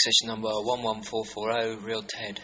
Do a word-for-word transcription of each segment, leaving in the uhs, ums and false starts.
Access number one one four four zero, Real Ted.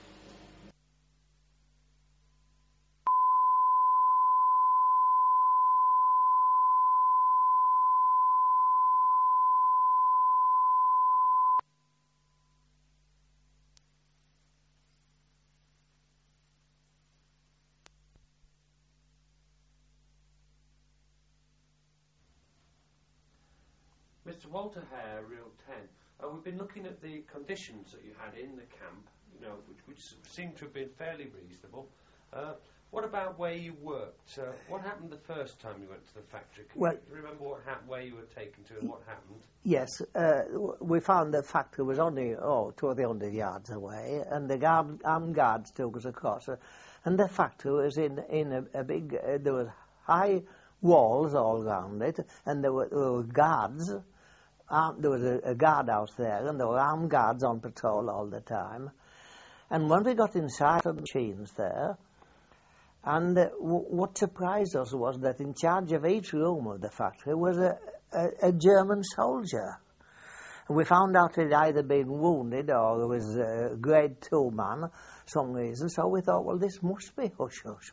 Mister Walter Hare, Real ten. Uh, we've been looking at the conditions that you had in the camp, you know, which, which seem to have been fairly reasonable. Uh, what about where you worked? Uh, what happened the first time you went to the factory? Can well, you remember what hap- where you were taken to and what happened? Yes, uh, we found the factory was only, oh, two or three hundred yards away, and the armed, armed guards took us across. Uh, and the factory was in, in a, a big, uh, there was high walls all around it, and there were, there were guards. Um, there was a, a guardhouse there, and there were armed guards on patrol all the time. And when we got inside the machines there, and uh, w- what surprised us was that in charge of each room of the factory was a, a, a German soldier. And we found out he'd either been wounded or he was a grade two man, some reason, so we thought, well, this must be Hush Hush.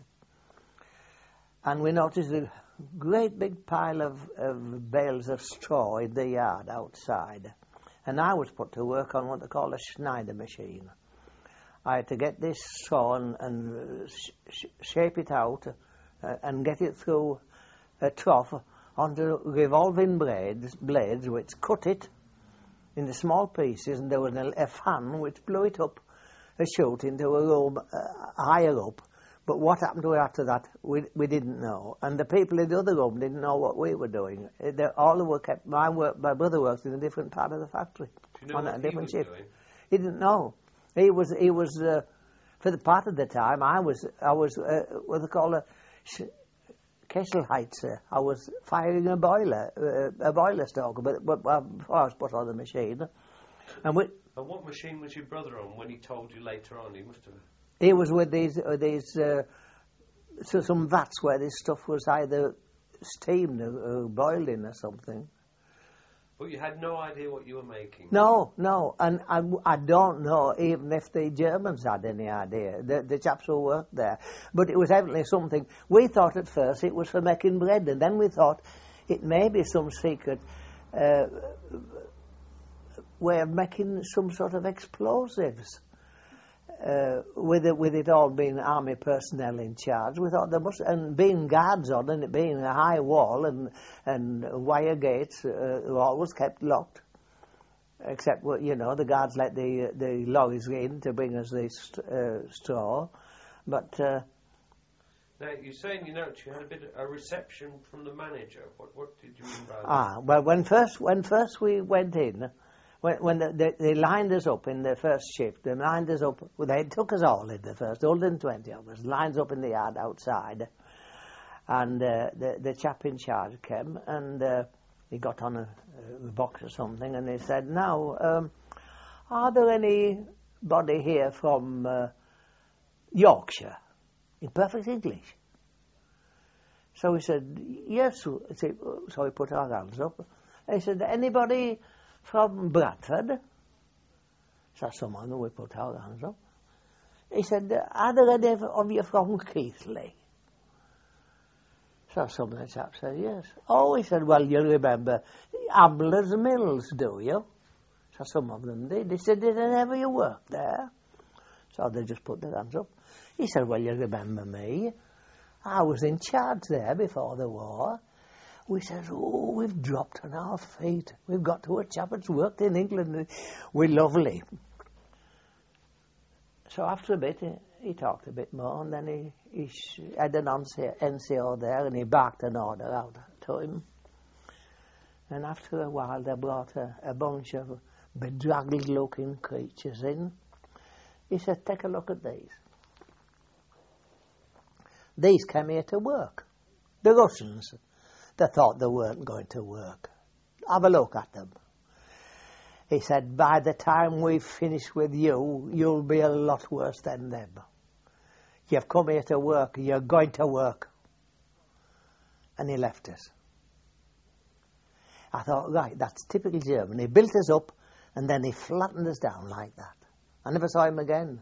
And we noticed a great big pile of, of bales of straw in the yard outside. And I was put to work on what they call a Schneider machine. I had to get this straw and, and sh- sh- shape it out uh, and get it through a trough onto revolving blades, blades which cut it into small pieces, and there was a, a fan which blew it up a chute into a room uh, higher up. But what happened to it after that, we we didn't know. And the people in the other room didn't know what we were doing. They, all of us kept, my, work, my brother worked in a different part of the factory. Do you know on what a he different was shift. doing? He didn't know. He was, he was uh, for the part of the time, I was, I was uh, what they call a sh- Kesselheizer. I was firing a boiler, uh, a boiler stoker, but, but uh, before I was put on the machine. And we, And what machine was your brother on when he told you later on? He must have... He was with these uh, these uh, so some vats where this stuff was either steamed or, or boiled in or something. But you had no idea what you were making? No, no, and I, I don't know even if the Germans had any idea, the, the chaps who worked there. But it was evidently something. We thought at first it was for making bread, and then we thought it may be some secret uh, way of making some sort of explosives. Uh, with it, with it all being army personnel in charge, we thought there must, and being guards on, and it being a high wall and and wire gates uh, were always kept locked, except you know the guards let the the lorries in to bring us the st- uh, straw, but. Uh, Now, you're saying you know you had a bit of a reception from the manager. What what did you mean by that? Ah, well, when first when first we went in. When, when the, they, they lined us up in the first shift, they lined us up, well, they took us all in the first, one hundred twenty of us, lined up in the yard outside. And uh, the, the chap in charge came, and uh, he got on a, a box or something, and he said, now, um, are there anybody here from uh, Yorkshire? In perfect English. So we said, yes. So we put our hands up. He said, anybody from Bradford? So someone we put our hands up. He said, are there any of you from Keighley? So some of the chaps said, yes. Oh, he said, well, you remember Ambler's Mills, do you? So some of them did. He said, did any of you work there? So they just put their hands up. He said, well, you remember me. I was in charge there before the war. We said, oh, we've dropped on our feet. We've got to a chap that's worked in England. We're lovely. So after a bit, he, he talked a bit more, and then he, he sh- had an N C O there, and he barked an order out to him. And after a while, they brought a, a bunch of bedraggled-looking creatures in. He said, take a look at these. These came here to work. The Russians. They thought they weren't going to work. Have a look at them. He said, by the time we finish with you, you'll be a lot worse than them. You've come here to work. You're going to work. And he left us. I thought, right, that's typical German. He built us up And then he flattened us down like that. I never saw him again.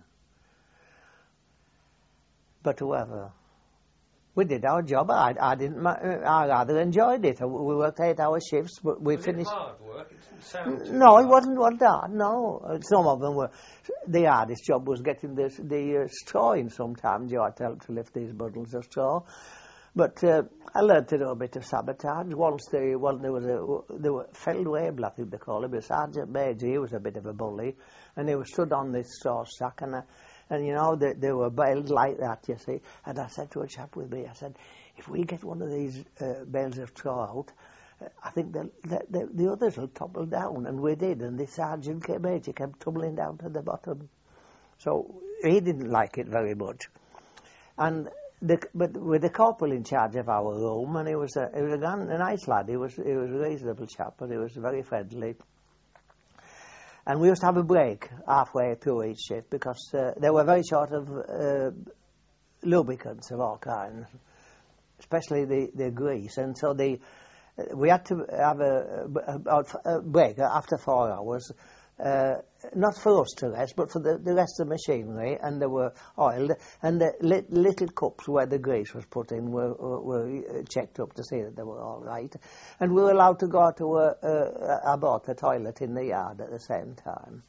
But whoever, we did our job. I, I didn't. I rather enjoyed it. We worked eight-hour shifts, but we was finished. It hard work? It didn't sound. Too No, hard. it wasn't one hard. No, some of them were. The hardest job was getting the the uh, straw in. Sometimes you had to help to lift these bundles of straw. But uh, I learned to do a bit of sabotage. Once the well, there was a there were Feldwebel, I think they call him, a Sergeant Major. He was a bit of a bully, and he was stood on this straw stack, and. Uh, And, you know, there, there were bales like that, you see. And I said to a chap with me, I said, if we get one of these uh, bales of straw out, uh, I think the, the, the, the others will topple down. And we did. And the sergeant came out, he kept tumbling down to the bottom. So he didn't like it very much. And the, but with the corporal in charge of our room, and he was a, he was a, grand, a nice lad. He was, he was a reasonable chap, but he was very friendly. And we used to have a break halfway through each shift because uh, they were very short of uh, lubricants of all kinds, especially the, the grease. And so the, uh, we had to have a, a, a break after four hours, uh, not for us to rest, but for the, the rest of the machinery. And they were oiled, and the li- little cups where the grease was put in were, were, were checked up to see that they were all right. And we were allowed to go to a, a, I bought a toilet in the yard at the same time,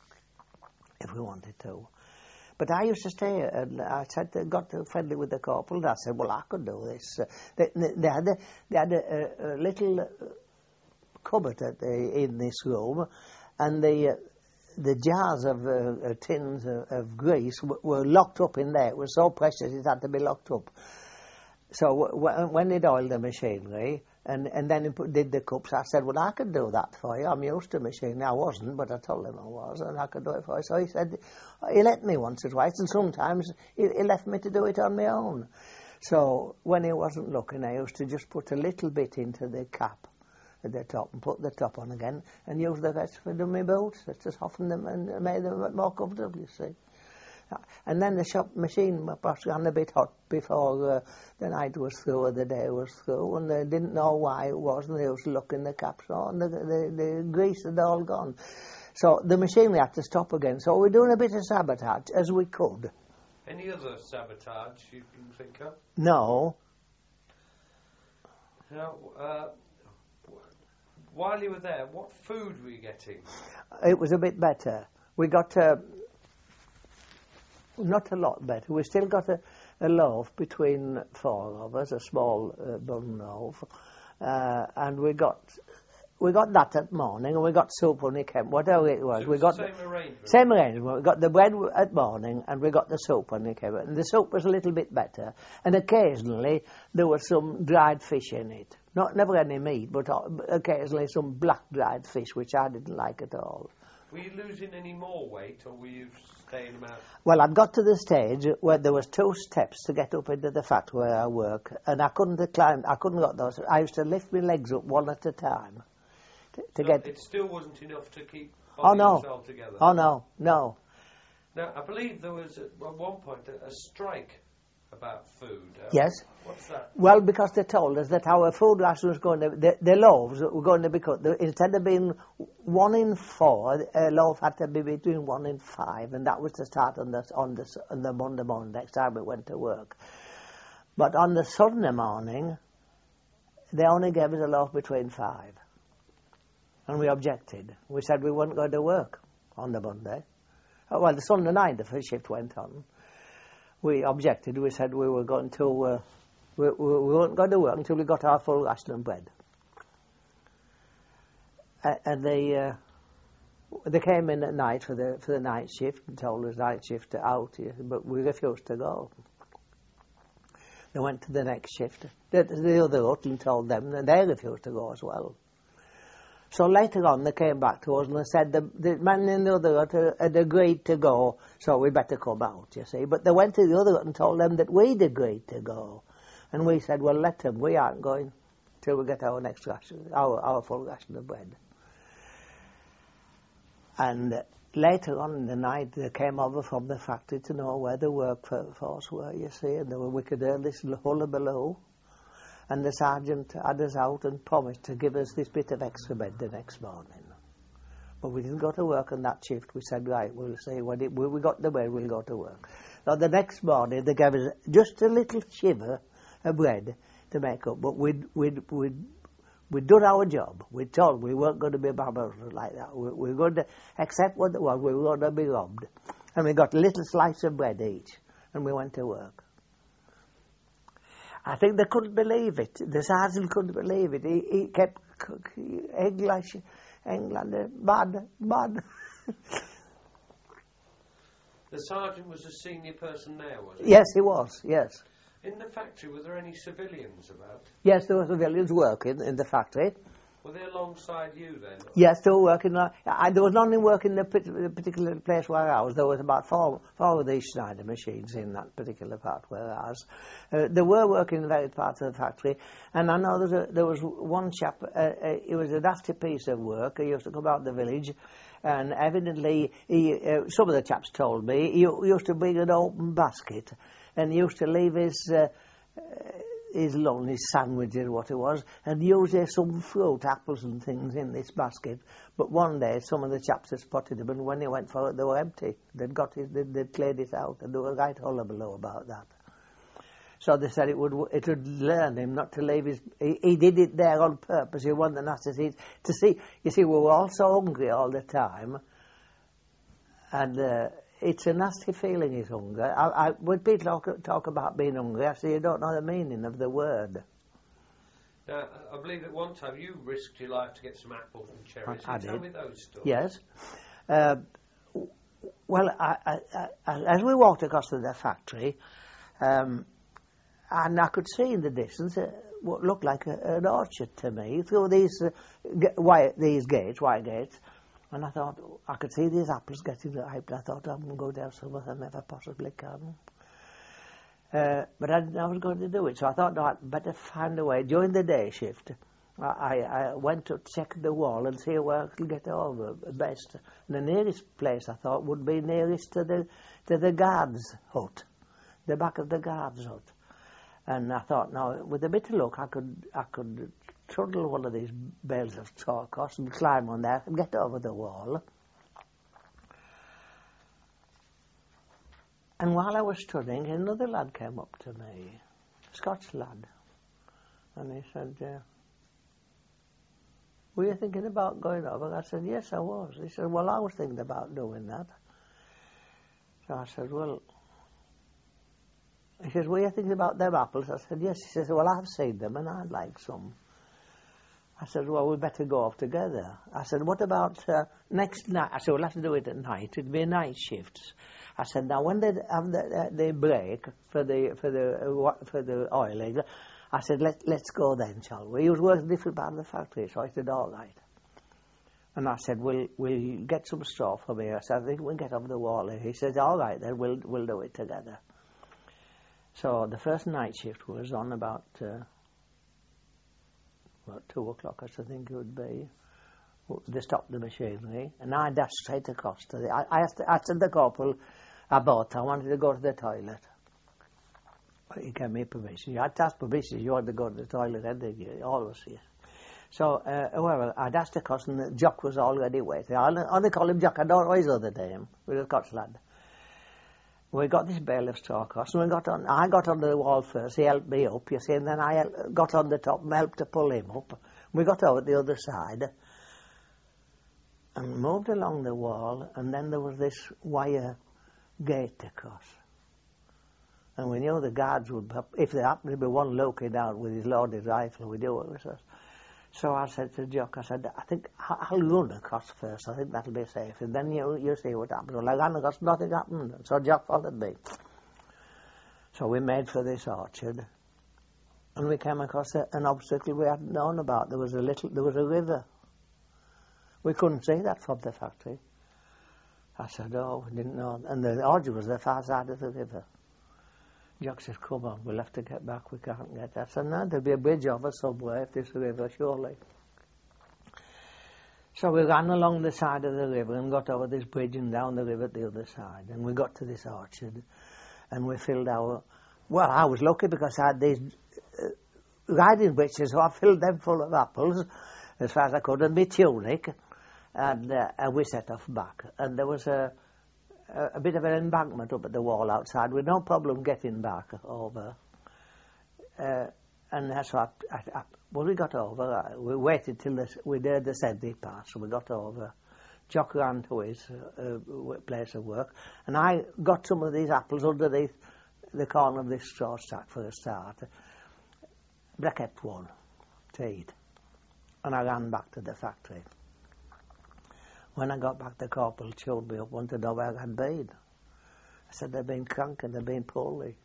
if we wanted to. But I used to stay, and I said, got friendly with the corporal, and I said, well, I could do this. Uh, they, they had, a, they had a, a little cupboard at the, in this room, and the uh, the jars of uh, uh, tins of, of grease w- were locked up in there. It was so precious it had to be locked up. So w- w- when they'd oiled the machinery and, and then he put, did the cups, I said, well, I could do that for you. I'm used to machinery. I wasn't, but I told him I was, and I could do it for you. So he said, he let me once or twice, and sometimes he, he left me to do it on my own. So when he wasn't looking, I used to just put a little bit into the cap at the top and put the top on again and use the rest for dummy boots to soften them and made them more comfortable, you see. And then the shop machine was ran a bit hot before uh, the night was through or the day was through, and they didn't know why it was, and they was looking the caps on, the, the, the grease had all gone. So the machinery had to stop again. So we're doing a bit of sabotage as we could. Any other sabotage you can think of? No. Now, uh, while you were there, what food were you getting? It was a bit better. We got, uh, not a lot better, we still got a, a loaf between four of us, a small uh, bun loaf, uh, and we got we got that at morning, and we got soup when it came, whatever it was. So it we was got the same arrangement? Same arrangement. We got the bread at morning, and we got the soup when it came, and the soup was a little bit better, and occasionally there was some dried fish in it. Not never any meat, but occasionally some black dried fish, which I didn't like at all. Were you losing any more weight, or were you staying about? Well, I'd got to the stage where there was two steps to get up into the factory where I work, and I couldn't climb. I couldn't get those. I used to lift my legs up one at a time to, to So get. it still wasn't enough to keep Oh no! yourself together. Oh no! No. Now, I believe there was at one point a, a strike about food. Uh, Yes. What's that? Well, because they told us that our food ration was going to, the, the loaves were going to be cut. The, instead of being one in four, a loaf had to be between one in five, and that was to start on the on the on the Monday morning next time we went to work. But on the Sunday morning, they only gave us a loaf between five, and we objected. We said we weren't going to work on the Monday. Oh, well, the Sunday night the first shift went on. We objected. We said we were going to. Uh, We, we, we weren't going to work until we got our full ration of bread. Uh, and they uh, they came in at night for the for the night shift and told us night shift out, yeah, but we refused to go. They went to the next shift. The, the other hut and told them, and they refused to go as well. So later on, they came back to us and they said the, the man in the other hut had agreed to go, so we better come out, you see. But they went to the other hut and told them that we'd agreed to go. And we said, well, let them. We aren't going till we get our next ration, our, our full ration of bread. And uh, later on in the night, they came over from the factory to know where the workforce were, you see, and they were, we could hear this hullabaloo. And the sergeant had us out and promised to give us this bit of extra bread the next morning. But we didn't go to work on that shift. We said, right, we'll see when, it, when we got the bread, we'll go to work. So the next morning, they gave us just a little shiver of bread to make up. But we'd, we'd, we'd, we'd done our job. We told we weren't going to be barbarians like that. We, we were going to accept what it was. We were going to be robbed. And we got a little slice of bread each. And we went to work. I think they couldn't believe it. The sergeant couldn't believe it. He, he kept English, England, bad, bad. The sergeant was a senior person there, was he? Yes, he was, yes. In the factory, were there any civilians about? Yes, there were civilians working in the factory. Were they alongside you then? Yes, they were working. Uh, I, there was none working in the, the particular place where I was. There was about four, four of these Schneider machines in that particular part where I was. Uh, they were working in various parts of the factory. And I know there was, a, there was one chap, uh, uh, it was a nasty piece of work. He used to come out of the village. And evidently, he, uh, some of the chaps told me, he used to bring an open basket. And he used to leave his... Uh, uh, his lunch, his sandwiches, what it was, and usually some fruit, apples and things in this basket. But one day, some of the chaps had spotted him, and when he went for it, they were empty. They'd got it, they'd, they'd cleared it out, and they were right hullabaloo about that. So they said it would it would learn him not to leave his... He, he did it there on purpose. He wanted the nasty to see. You see, we were all so hungry all the time, and... Uh, It's a nasty feeling, is hunger. I, I, when people talk, talk about being hungry, I say you don't know the meaning of the word. Now, I believe at one time you risked your life to get some apples and cherries. I, I Tell did. me those stories. Yes. Uh, well, I, I, I, as we walked across to the factory, um, and I could see in the distance uh, what looked like a, an orchard to me through these uh, g- white, these gates, white gates. And I thought, I could see these apples getting ripe. I thought, I'm going to go down some of them if I possibly can. Uh, but I didn't know I was going to do it. So I thought, no, I'd better find a way. During the day shift, I, I, I went to check the wall and see where I could get over best. And the nearest place, I thought, would be nearest to the to the guard's hut, the back of the guard's hut. And I thought, now, with a bit of luck, I could I could... trundle one of these bales of straw across and climb on there and get over the wall. And while I was studying, another lad came up to me, a Scotch lad, and he said, uh, were you thinking about going over? I said, yes, I was. He said, well, I was thinking about doing that. So I said, well, he says, were you thinking about them apples? I said, yes. He says, well, I've seen them and I'd like some. I said, well, we'd better go off together. I said, what about uh, next night? I said, we'll have to do it at night. It'd be a night shift. I said, now when they have the, uh, the break for the for the uh, for the oiling, I said, Let, let's go then, shall we? He was working a different part of the factory, so I said, all right. And I said, we'll we'll get some straw from here. I said, I think we'll get over the wall here. He said, all right, then we'll we'll do it together. So the first night shift was on about. Uh, About two o'clock, I think it would be. They stopped the machinery, and I dashed straight across to the... I, I, asked, I said to the corporal about I wanted to go to the toilet. But he gave me permission. You had to ask permission. You wanted to go to the toilet, didn't you? Always, yes. So, uh, however, I dashed across, and the Jock was already waiting. I only call him Jock. I don't know his other name. He was a Scotch lad. We got this bale of straw across, and we got on. I got on the wall first. He helped me up, you see, and then I got on the top and helped to pull him up. We got over the other side and moved along the wall, and then there was this wire gate to cross. And we knew the guards would, if there happened to be one looking out with his loaded rifle, we knew it was us. So I said to Jock, I said, I think I'll run across first. I think that'll be safe. And then you you see what happens. Well, I ran across, nothing happened. So Jock followed me. So we made for this orchard. And we came across a, an obstacle we hadn't known about. There was a little, there was a river. We couldn't see that from the factory. I said, oh, we didn't know. And the orchard was the far side of the river. Jock says, come on, we'll have to get back, we can't get that. I said, no, there'll be a bridge over somewhere if this river, surely. So we ran along the side of the river and got over this bridge and down the river at the other side. And we got to this orchard and we filled our... Well, I was lucky because I had these uh, riding breeches, so I filled them full of apples as far as I could, and my tunic. and, uh, and we set off back. And there was a, a, a bit of an embankment up at the wall outside with no problem getting back over. Uh, and that's what, I, I, when we got over, uh, we waited till the, we heard the sentry pass, so we got over. Jock ran to his uh, uh, place of work, and I got some of these apples underneath the corner of this straw stack for a start. But I kept one to eat, and I ran back to the factory. When I got back, the corporal showed me up, wanted to know where I'd been. I said, they've been cranking, they've been poorly.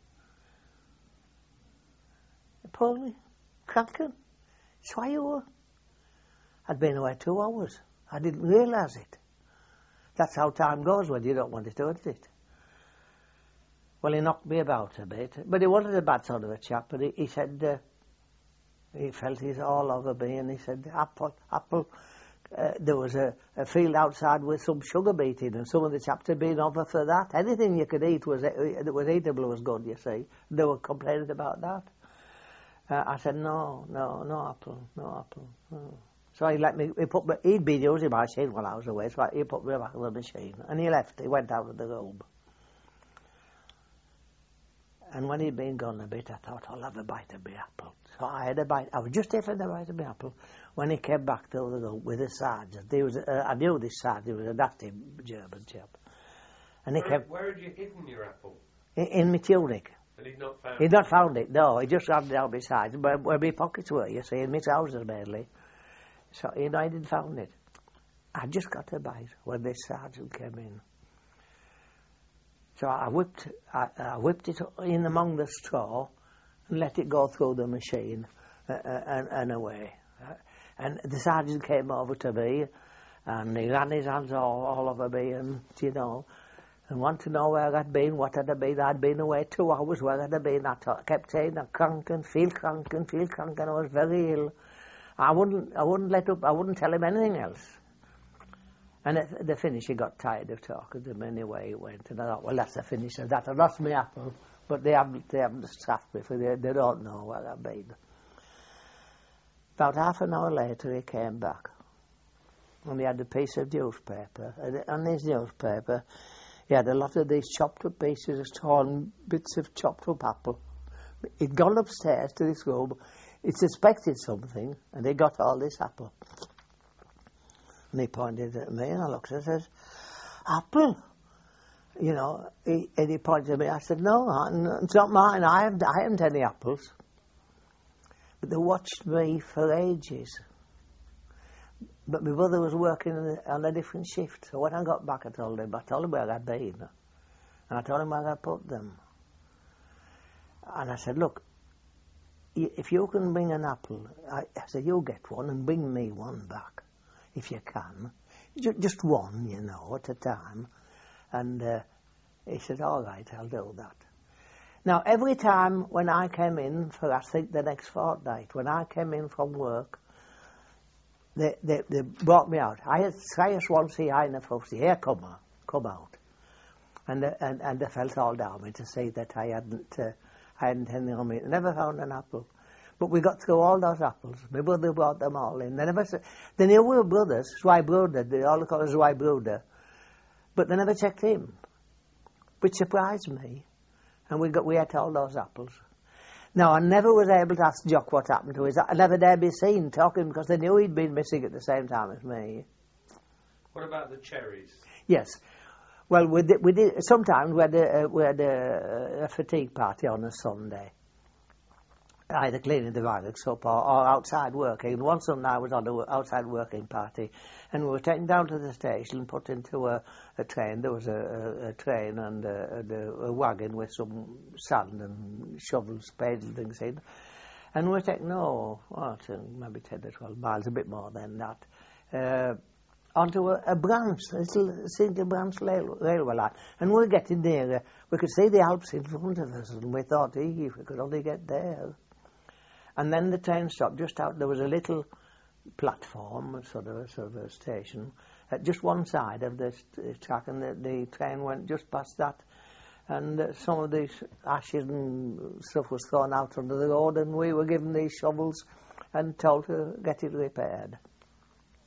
Poorly? Cranking? That's why you were? I'd been away two hours. I didn't realise it. That's how time goes when you don't want it to, isn't it? Well, he knocked me about a bit, but he wasn't a bad sort of a chap, but he, he said, uh, he felt he's all over me, and he said, apple, apple, uh, there was a, a field outside with some sugar beet in, and some of the chaps had been over for that. Anything you could eat was, that was eatable was good, you see. They were complaining about that. Uh, I said, no, no, no apple, no apple, no. So he let me, he put me, he'd been using my machine while I was away, so he put me back on the machine. And he left, he went out of the room. And when he'd been gone a bit, I thought, I'll have a bite of my apple. So I had a bite, I was just taking a bite of my apple when he came back to the room with a sergeant. He was, uh, I knew this sergeant, he was a nasty German chap. And he where, came... Where had you hidden your apple? In, in my tunic. And he'd not found He'd it? not found it, no. He just ran down my sides, where, where my pockets were, you see, in my trousers mainly. So, you know, I didn't found it. I just got a bite when this sergeant came in. So I whipped, I, I whipped it in among the straw and let it go through the machine uh, uh, and, and away. Uh, and the sergeant came over to me and he ran his hands all, all over me and, you know, and wanted to know where I'd been, what had I been. I'd been away two hours, where had I been. I t- kept saying, I'm cranking, feel cranking, feel cranking. I was very ill. I wouldn't, I wouldn't let up, I wouldn't tell him anything else. And at the finish, he got tired of talking to me anyway. He went, and I thought, well, that's the finish of that. I lost my apple, but they haven't, they haven't strapped me, for they, they don't know where I've been. About half an hour later, he came back, and he had a piece of newspaper. And on his newspaper, he had a lot of these chopped up pieces of torn bits of chopped up apple. He'd gone upstairs to this room. He suspected something, and he got all this apple. And he pointed at me, and I looked and says, apple? You know, he, and he pointed at me. I said, no, it's not mine. I haven't, I haven't any apples. But they watched me for ages. But my brother was working on a, on a different shift. So when I got back, I told him, I told him where I'd been. And I told him where I put them. And I said, look, if you can bring an apple, I, I said, you get one and bring me one back, if you can. Just one, you know, at a time. And uh, he said, all right, I'll do that. Now, every time when I came in for, I think, the next fortnight, when I came in from work, they, they, they brought me out. I had three Swansea Heine folks, here come out, come out. And, uh, and, and they felt all down me to say that I hadn't... Uh, I hadn't anything on me. I never found an apple. But we got through all those apples. My brother brought them all in. They never said, they knew we were brothers, Zweibruder, they all call us Zweibruder. But they never checked him, which surprised me. And we got, we ate all those apples. Now, I never was able to ask Jock what happened to his, I never dared be seen talking because they knew he'd been missing at the same time as me. What about the cherries? Yes. Well, we did, we did, sometimes we had, a, we had a, a fatigue party on a Sunday, either cleaning the barracks up or, or outside working. And one Sunday I was on an outside working party, and we were taken down to the station and put into a, a train. There was a, a, a train and, a, and a, a wagon with some sand and shovels, spades and things in. And we were taken, oh, what, maybe ten or twelve miles, a bit more than that, uh, onto a, a branch, a little single branch rail, railway line. And we were getting nearer. We could see the Alps in front of us, and we thought, hey, if we could only get there. And then the train stopped just out. There was a little platform, sort of a, sort of a station, at just one side of the track, and the, the train went just past that. And uh, some of these ashes and stuff was thrown out onto the road, and we were given these shovels and told to get it repaired.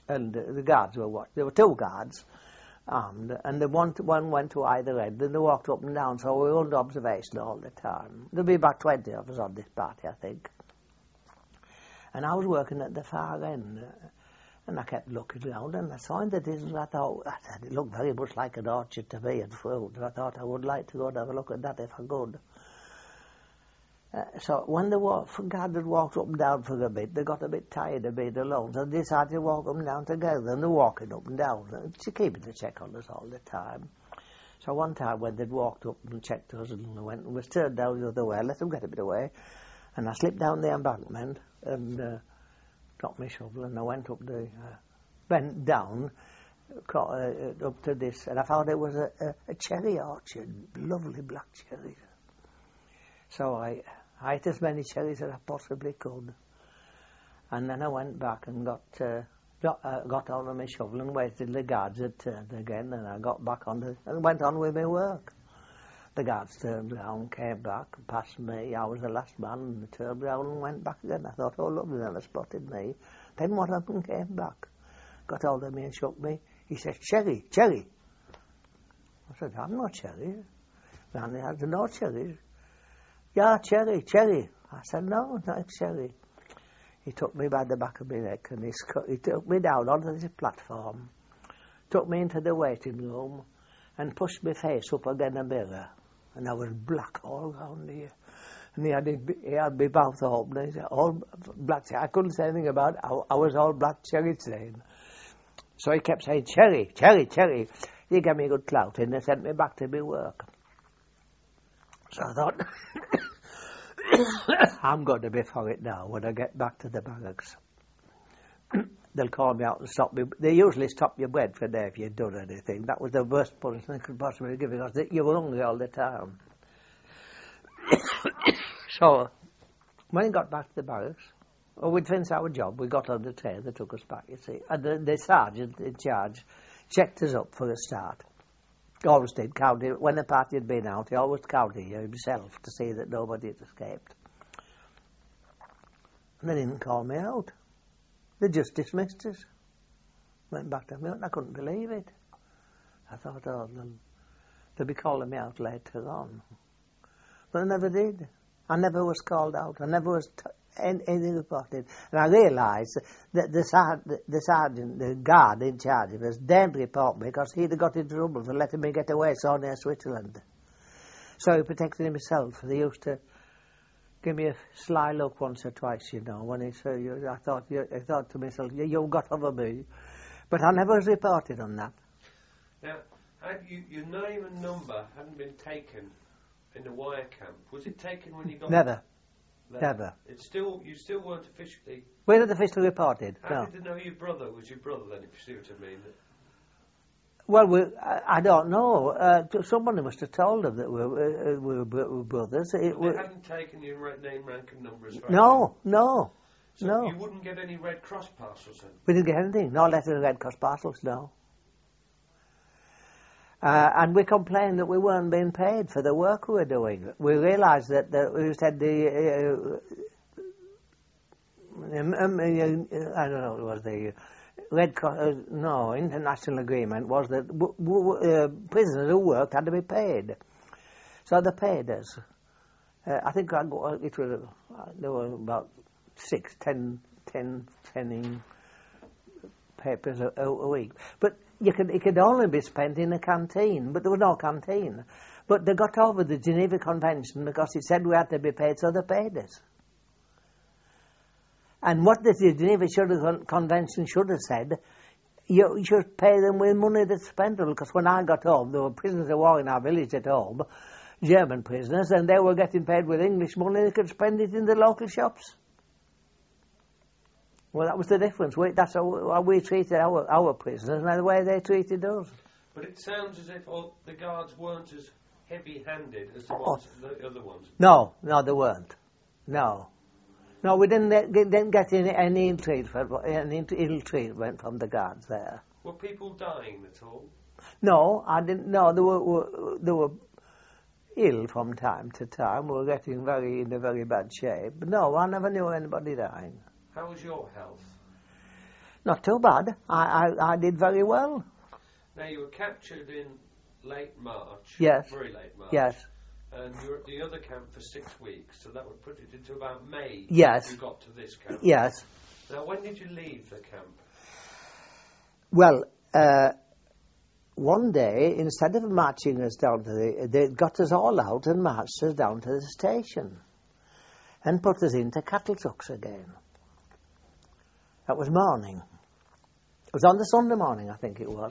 and uh, the guards were what? There were two guards armed, and the one, one went to either end, and they walked up and down, so we were under observation all the time. There'd be about twenty of us on this party, I think. And I was working at the far end, uh, and I kept looking around, and I saw in the distance, I thought, I said, it looked very much like an orchard to me and fruit, and I thought I would like to go and have a look at that if I could. Uh, so when the wa- guard had walked up and down for a bit, they got a bit tired of being alone, so they decided to walk up and down together, and they're walking up and down, and she keeping a check on us all the time. So one time when they'd walked up and checked us and went and was turned down the other way, I let them get a bit away, and I slipped down the embankment and uh, got my shovel, and I went up the, uh, bent down, got, uh, up to this, and I found it was a, a, a cherry orchard, lovely black cherries. So I, I ate as many cherries as I possibly could, and then I went back and got uh, got, uh, got on with my shovel and waited till the guards had turned again, and I got back on the, and went on with my work. The guards turned round, came back, passed me. I was the last man, and they turned round and went back again. I thought, oh, look, they never spotted me. Then what happened? Came back, got hold of me and shook me. He said, Cherry, Cherry. I said, I'm not Cherry. And he had no cherries. Yeah, Cherry, Cherry. I said, no, not Cherry. He took me by the back of my neck, and he, sc- he took me down onto the platform, took me into the waiting room, and pushed my face up against a mirror. And I was black all round here. And he had, he had my mouth open. He said, all black. I couldn't say anything about it. I, I was all black cherry stain. So he kept saying, Cherry, Cherry, Cherry. He gave me a good clout, and they sent me back to my work. So I thought, I'm going to be for it now when I get back to the barracks. They'll call me out and stop me. They usually stop your bread for there if you'd done anything. That was the worst punishment they could possibly give because you were hungry all the time. So, when I got back to the barracks, well, we'd finished our job. We got on the train. They took us back, you see. And the, the sergeant in charge checked us up for a start. Always did, counted. When the party had been out, he always counted you himself to see that nobody had escaped. And they didn't call me out. They just dismissed us. Went back to me, and I couldn't believe it. I thought, oh, they'll, they'll be calling me out later on. But I never did. I never was called out. I never was t- anything reported. And I realised that the, sar- the, the sergeant, the guard in charge of us, didn't report me because he'd have got into trouble for letting me get away so near Switzerland. So he protected himself. They used to give me a sly look once or twice, you know, when he said, you, I thought you, I thought to myself, you, you got over me. But I never was reported on that. Now, had you, your name and number hadn't been taken in the wire camp. Was it taken when you got Never. there? Never. It's still, you still weren't officially... Where did the officially reported? How No. did they know your brother was your brother then, if you see what I mean? Well, we, I, I don't know. Uh, somebody must have told them that we were, uh, we were, br- were brothers. It, They we, hadn't taken your ra- name, rank and number as far no, no, as... So no. you wouldn't get any Red Cross parcels then? We didn't get anything. No letter of Red Cross parcels, no. Uh, and we complained that we weren't being paid for the work we were doing. We realised that the, we said the... Uh, um, um, uh, I don't know, it was the... Red Cross, uh, no, international agreement was that w- w- uh, prisoners who worked had to be paid. So they paid us. Uh, I think I got, it was, uh, there were about six, ten, ten penny papers a, a week. But you could, it could only be spent in a canteen, but there was no canteen. But they got over the Geneva Convention because it said we had to be paid, so they paid us. And what the Geneva Convention should have said, you, you should pay them with money that's spent. Because when I got home, there were prisoners of war in our village at home, German prisoners, and they were getting paid with English money. They could spend it in the local shops. Well, that was the difference. We, that's how, how we treated our, our prisoners and the way they treated us. But it sounds as if all the guards weren't as heavy-handed as the, Oh. ones, the other ones. No, no, they weren't. No. No, we didn't get, didn't get any, any ill treatment, any ill treatment from the guards there. Were people dying at all? No, I didn't. No, they were, were they were ill from time to time. We were getting very in a very bad shape. But no, I never knew anybody dying. How was your health? Not too bad. I, I, I did very well. Now, you were captured in late March. Yes. Very late March. Yes. And you were at the other camp for six weeks, so that would put it into about May. Yes. You got to this camp. Yes. Now, when did you leave the camp? Well, uh, one day, instead of marching us down to the... They got us all out and marched us down to the station and put us into cattle trucks again. That was morning. It was on the Sunday morning, I think it was.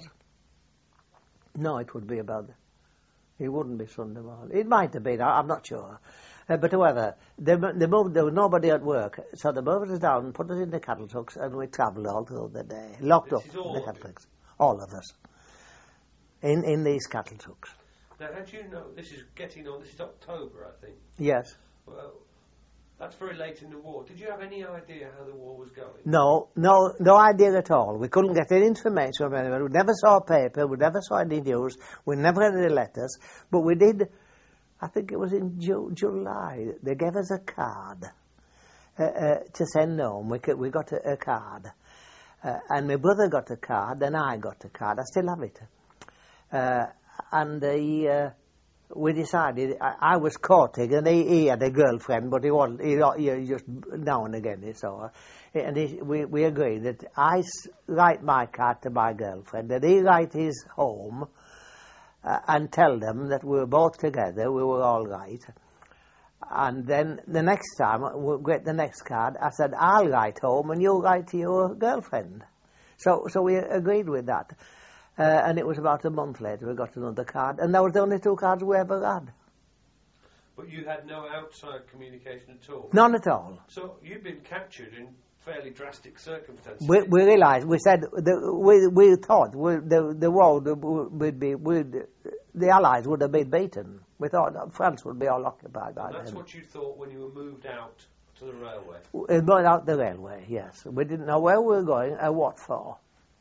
No, it would be about... It wouldn't be Sunday morning. It might have been, I, I'm not sure. Uh, but however, they, they moved, there was nobody at work, so they moved us down and put us in the cattle trucks, and we travelled all through the day, locked This up is in all the of cattle you? trucks. All of us. In, in these cattle trucks. Now, how do you know? This is getting on, this is October, I think. Yes. Well, that's very late in the war. Did you have any idea how the war was going? No, no, no idea at all. We couldn't get any information from anyone. We never saw a paper. We never saw any news. We never had any letters. But we did, I think it was in Ju- July, they gave us a card uh, uh, to send home. We, could, we got a, a card. Uh, and my brother got a card, and I got a card. I still have it. Uh, and he... Uh, we decided, I, I was courting, and he, he had a girlfriend, but he wasn't, he, he just now and again he saw her. And he, we, we agreed that I s- write my card to my girlfriend, and he write his home, uh, and tell them that we were both together, we were all right. And then the next time, we'll get the next card, I said, I'll write home, and you write to your girlfriend. So, so we agreed with that. Uh, and it was about a month later we got another card, and that was the only two cards we ever had. But you had no outside communication at all? None at all. So you've been captured in fairly drastic circumstances. We, we realised, we said, the, we, we thought we, the, the war would be, would, the Allies would have been beaten. We thought France would be all occupied by And that's then. what you thought when you were moved out to the railway? It went out the railway, yes. We didn't know where we were going and what for.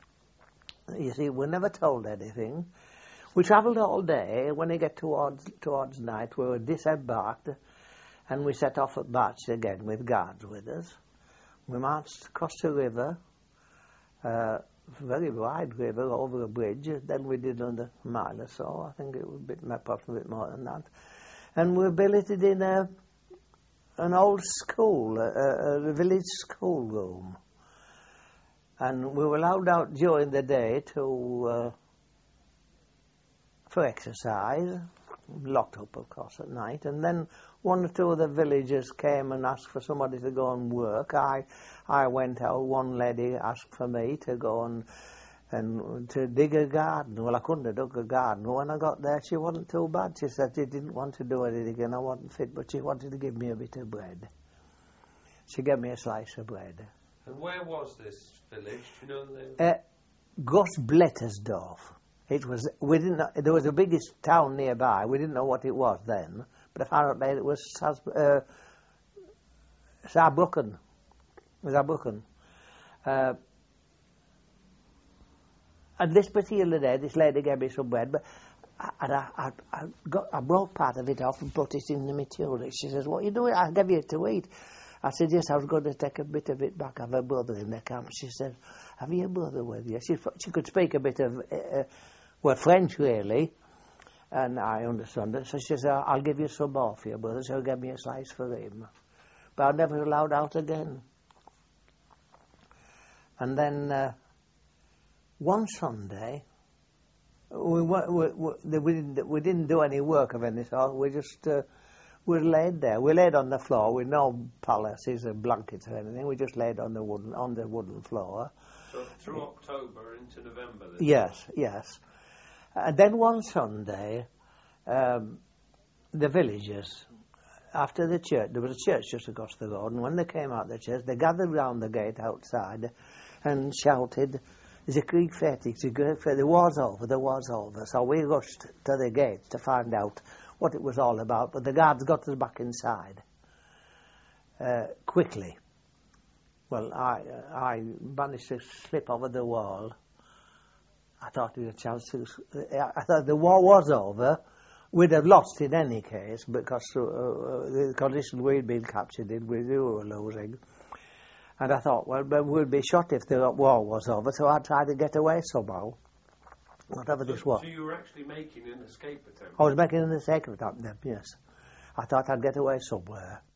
You see, we never told anything. We travelled all day. When we get towards towards night, we were disembarked, and we set off at march again with guards with us. We marched across the river, uh, very wide river, over a bridge. Then we did another mile or so. I think it was a bit, perhaps a bit more than that. And we billeted in a an old school, a, a village schoolroom. And we were allowed out during the day to uh, for exercise, locked up, of course, at night. And then one or two of the villagers came and asked for somebody to go and work. I, I went out. One lady asked for me to go and and to dig a garden. Well, I couldn't have dug a garden. When I got there, she wasn't too bad. She said she didn't want to do anything, and I wasn't fit, but she wanted to give me a bit of bread. She gave me a slice of bread. And where was this village? Do you know the name? Uh, Grossblättersdorf. It was. We didn't know, there was the biggest town nearby. We didn't know what it was then, but I found out later it was Sas, uh, Saarbrücken. Saarbrücken. Uh, and this particular day, this lady gave me some bread, but I, and I, I, I, got, I broke part of it off and put it in the material. She says, "What are you doing?" I gave you it to eat. I said, "Yes, I was going to take a bit of it back. I have a brother in the camp." She said, "Have you a brother with you?" She, she could speak a bit of, uh, well, French, really, and I understood it. So she said, "I'll give you some more for your brother." So she gave me a slice for him. But I was never allowed out again. And then uh, one Sunday, we, we, we, we, didn't, we didn't do any work of any sort. We just... Uh, We laid there. We laid on the floor with no palaces or blankets or anything. We just laid on the wooden on the wooden floor. So through October into November then? Yes, yes. And then one Sunday, um, the villagers, after the church, there was a church just across the road, and when they came out of the church, they gathered round the gate outside and shouted, "The Krieg fertig, the Krieg fertig, the war's over, the war's over." So we rushed to the gate to find out what it was all about, but the guards got us back inside uh, quickly. Well, I uh, I managed to slip over the wall. I thought we had a chance to... I thought the war was over. We'd have lost in any case, because uh, uh, the condition we'd been captured in, we knew we were losing. And I thought, well, we would be shot if the war was over, so I'd try to get away somehow, whatever So, this was. so you were actually making an escape attempt? I was making an escape attempt then, yes. I thought I'd get away somewhere.